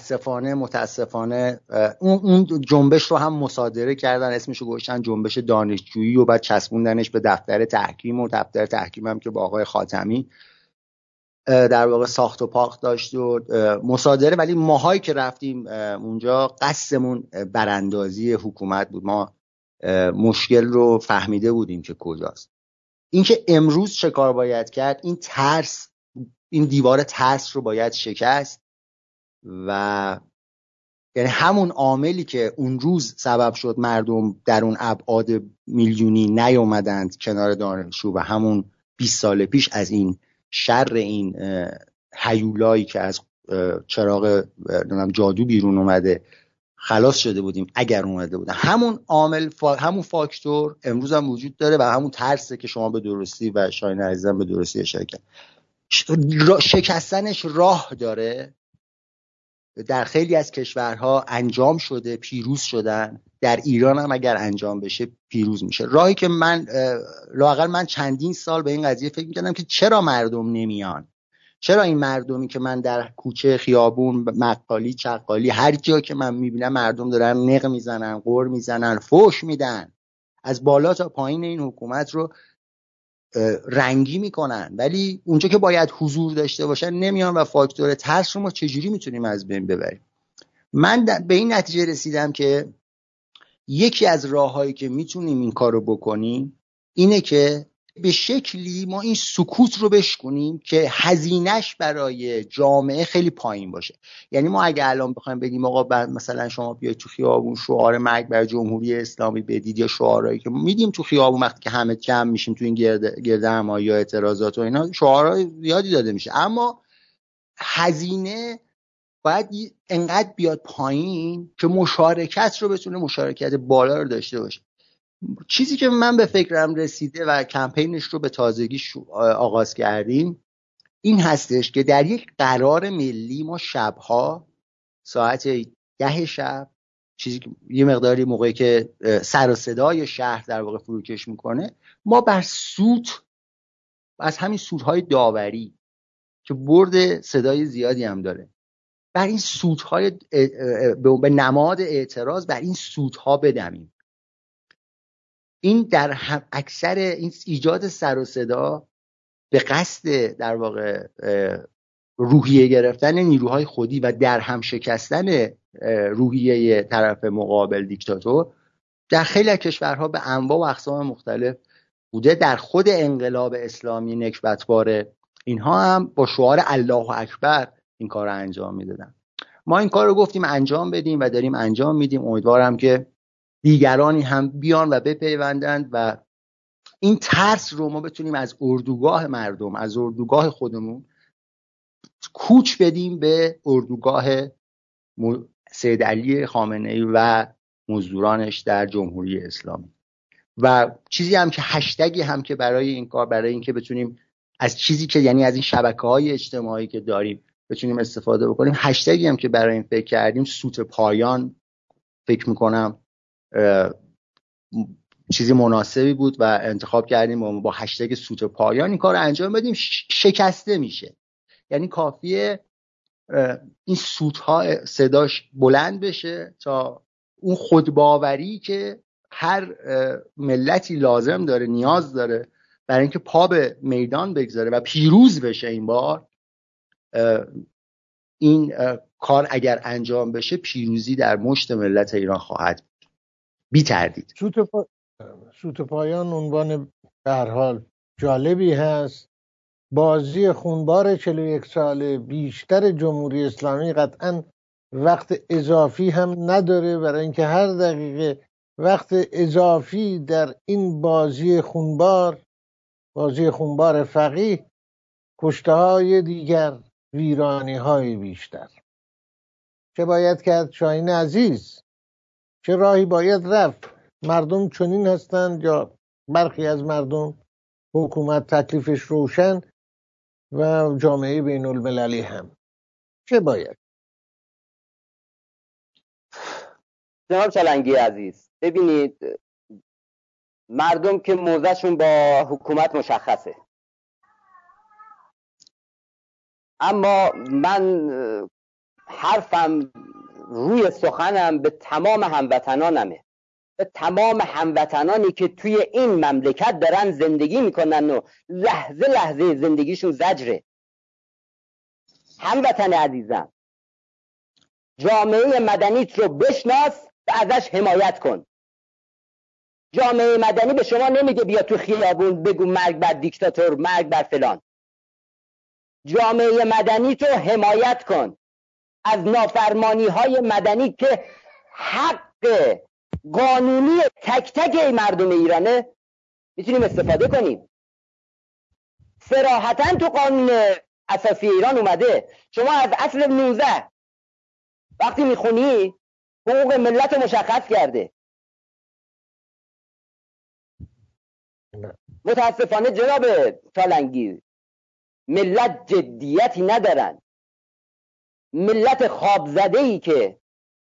متاسفانه اون جنبش رو هم مصادره کردن، اسمشو گذاشتن جنبش دانشجویی و بعد چسبوندنش به دفتر تحکیم و دفتر تحکیم هم که با آقای خاتمی در واقع ساخت و پاخت داشت و مصادره. ولی ماهایی که رفتیم اونجا قصدمون براندازی حکومت بود. ما مشکل رو فهمیده بودیم که کجاست. اینکه امروز چه کار باید کرد، این دیوار ترس رو باید شکست و یعنی همون عاملی که اون روز سبب شد مردم در اون ابعاد میلیونی نیومدند کنار دانشجو و همون 20 سال پیش از این شر این هیولایی که از چراغ جادو بیرون اومده خلاص شده بودیم اگر اومده بودن، همون عامل همون فاکتور امروز هم وجود داره و همون ترسه که شما به درستی و شاهین عزیزم به درستی اشاره کرد. شکستنش راه داره. در خیلی از کشورها انجام شده، پیروز شدن. در ایران هم اگر انجام بشه پیروز میشه. راهی که لااقل من چندین سال به این قضیه فکر میکردم که چرا مردم نمیان، چرا این مردمی که من در کوچه، خیابون، مقالی، چقالی هر جا که من میبینم مردم دارن نق میزنن، قر میزنن، فوش میدن، از بالا تا پایین این حکومت رو رنگی میکنن، ولی اونجا که باید حضور داشته باشن نمیان و فاکتور ترس رو ما چجوری میتونیم از بین ببریم؟ من به این نتیجه رسیدم که یکی از راههایی که میتونیم این کار رو بکنیم اینه که به شکلی ما این سکوت رو بشکنیم که هزینهش برای جامعه خیلی پایین باشه. یعنی ما اگه الان بخوایم بگیم آقا مثلا شما بیاید تو خیابون شعار مرگ بر جمهوری اسلامی بدید یا شعارهایی که میدیم تو خیابون وقتی که همه جمع میشیم تو این گرده همایی یا اعتراضات و اینا، شعارهای زیادی داده میشه، اما هزینه باید انقدر بیاد پایین که مشارکت رو بتونه مشارکت بالا رو داشته باشه. چیزی که من به فکرم رسیده و کمپینش رو به تازگی آغاز کردیم این هستش که در یک قرار ملی ما شبها ساعت 10 شب، چیزی که یه مقداری موقعی که سر و صدای شهر در واقع فروکش میکنه، ما بر سوت از همین سوتهای داوری که برد صدای زیادی هم داره، بر این سوتهای به نماد اعتراض بر این سوتها بدمیم. این در اکثر این ایجاد سر و صدا به قصد در واقع روحیه گرفتن نیروهای خودی و در هم شکستن روحیه طرف مقابل دیکتاتور در خیلی از کشورها به انواع و اقسام مختلف بوده. در خود انقلاب اسلامی نکبتبار اینها هم با شعار الله اکبر این کار رو انجام میدادن. ما این کار رو گفتیم انجام بدیم و داریم انجام میدیم. امیدوارم که دیگرانی هم بیان و بپیوندند و این ترس رو ما بتونیم از اردوگاه مردم، از اردوگاه خودمون کوچ بدیم به اردوگاه سید علی خامنه‌ای و مزدورانش در جمهوری اسلامی. و چیزی هم که هشتگی هم که برای این کار، برای اینکه بتونیم از چیزی که یعنی از این شبکه‌های اجتماعی که داریم بتونیم استفاده بکنیم، هشتگی هم که برای این فکر کردیم سوت پایان فکر میکنم چیزی مناسبی بود و انتخاب کردیم با هشتگ سوت پایان این کار رو انجام بدیم. شکسته میشه، یعنی کافیه این سوت‌ها صداش بلند بشه تا اون خودباوری که هر ملتی لازم داره، نیاز داره برای اینکه پا به میدان بگذاره و پیروز بشه. این بار این کار اگر انجام بشه پیروزی در مشت ملت ایران خواهد بی تردید. سوت پایان عنوان به هر حال جالبی هست. بازی خونبار 41 ساله بیشتر جمهوری اسلامی قطعا وقت اضافی هم نداره، برای اینکه هر دقیقه وقت اضافی در این بازی خونبار فقیه، کشته های دیگر، ویرانی های بیشتر. چه باید کرد شاهین عزیز؟ چه راهی باید رفت؟ مردم چنین هستند یا برخی از مردم؟ حکومت تکلیفش روشن و جامعه بین المللی هم. چه باید؟ جناب چلنگی عزیز، ببینید مردم که موضعشون با حکومت مشخصه. اما من حرفم روی سخنم به تمام هموطنانمه، به تمام هموطنانی که توی این مملکت دارن زندگی میکنن و لحظه لحظه زندگیشون زجره. هموطن عزیزم، جامعه مدنیت رو بشناس و ازش حمایت کن. جامعه مدنی به شما نمیگه بیا تو خیابون بگو مرگ بر دیکتاتور، مرگ بر فلان. جامعه مدنی تو حمایت کن از نافرمانی های مدنی که حق قانونی تک تک مردم ایرانه، میتونیم استفاده کنیم. صراحتاً تو قانون اساسی ایران اومده، شما از اصل 19 وقتی میخونی حقوق ملت رو مشخص کرده. متاسفانه جناب تالنگی ملت جدیتی ندارن. ملت خواب زده‌ای که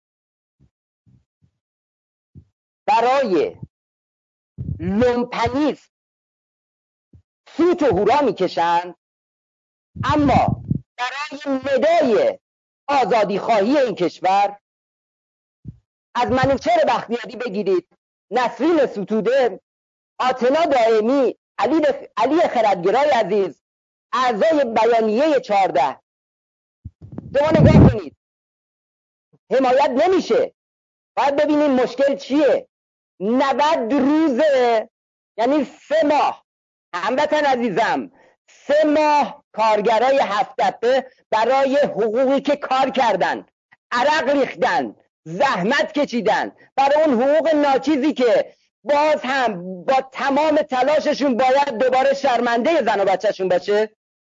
برای لومپنیسم سوت و هورا میکشن، اما برای ندای آزادی خواهی این کشور از منوچهر بختیاری بگیرید، نسرین ستوده، آتنا دائمی، علی خردگرای عزیز، اعضای بیانیه 14، شما نگاه کنید حمایت نمیشه. باید ببینیم مشکل چیه. 90 روزه، یعنی 3 ماه. هموطن عزیزم، 3 ماه کارگرای 7 تپه برای حقوقی که کار کردن، عرق ریختن، زحمت کشیدن، برای اون حقوق ناچیزی که باز هم با تمام تلاششون باید دوباره شرمنده زن و بچهشون باشه،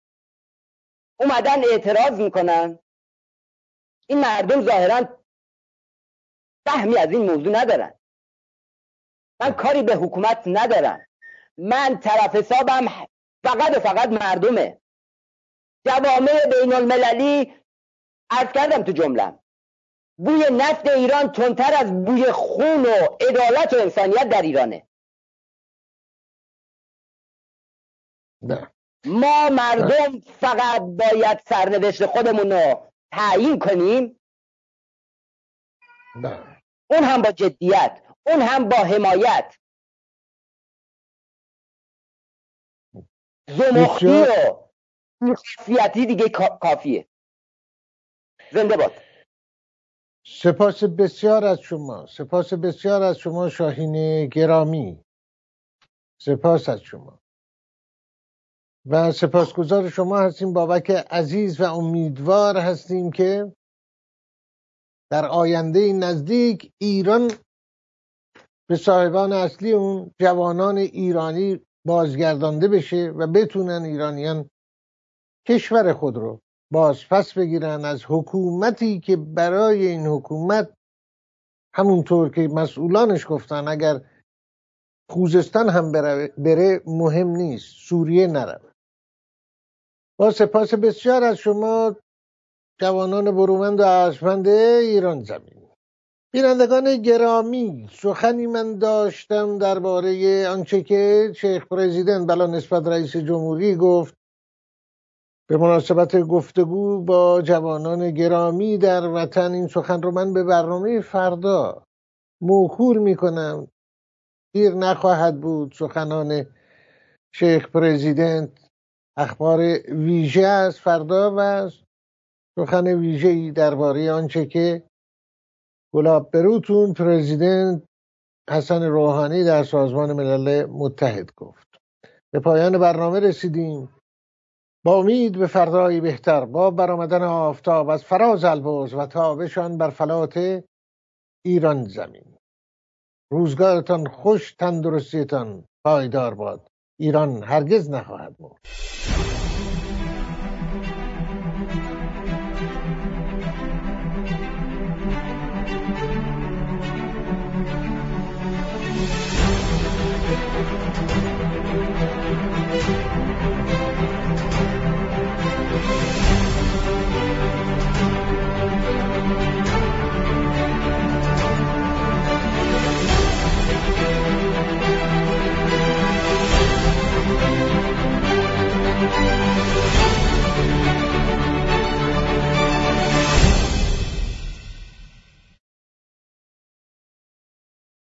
اومدن اعتراض میکنن. این مردم ظاهرا فهمی از این موضوع ندارن. من کاری به حکومت ندارم، من طرف حسابم فقط و فقط مردمه. جوامع بین المللی عرض کردم تو جملم، بوی نفت ایران تندتر از بوی خون و عدالت و انسانیت در ایرانه. ما مردم فقط باید سرنوشت خودمون رو تعیین کنیم، اون هم با جدیت، اون هم با حمایت. زمختی و خاصیتی دیگه کافیه. زنده باد. سپاس بسیار از شما، سپاس بسیار از شما شاهین گرامی، سپاس از شما و سپاسگزار شما هستیم بابک عزیز و امیدوار هستیم که در آینده نزدیک ایران به صاحبان اصلی اون جوانان ایرانی بازگردانده بشه و بتونن ایرانیان کشور خود رو باز پس بگیرن از حکومتی که برای این حکومت همونطور که مسئولانش گفتن اگر خوزستان هم بره مهم نیست، سوریه نره. با سپاس بسیار از شما جوانان برومند و ارجمند ایران زمین. بینندگان گرامی، سخنی من داشتم درباره آنچه که شیخ پرزیدنت بلا نسبت رئیس جمهوری گفت به مناسبت گفتگو با جوانان گرامی در وطن. این سخن رو من به برنامه فردا موکول میکنم، دیر نخواهد بود. سخنان شیخ پرزیدنت اخبار ویژه است فردا و سخن ویژه‌ای درباره آنچه که گلاب بروتون پرزیدنت حسن روحانی در سازمان ملل متحد گفت. به پایان برنامه رسیدیم، با امید به فردایی بهتر، با برآمدن آفتاب از فراز البرز و تابشان بر فلات ایران زمین. روزگارتان خوش، تندرستیتان پایدار باد. ایران هرگز نخواهد مرد.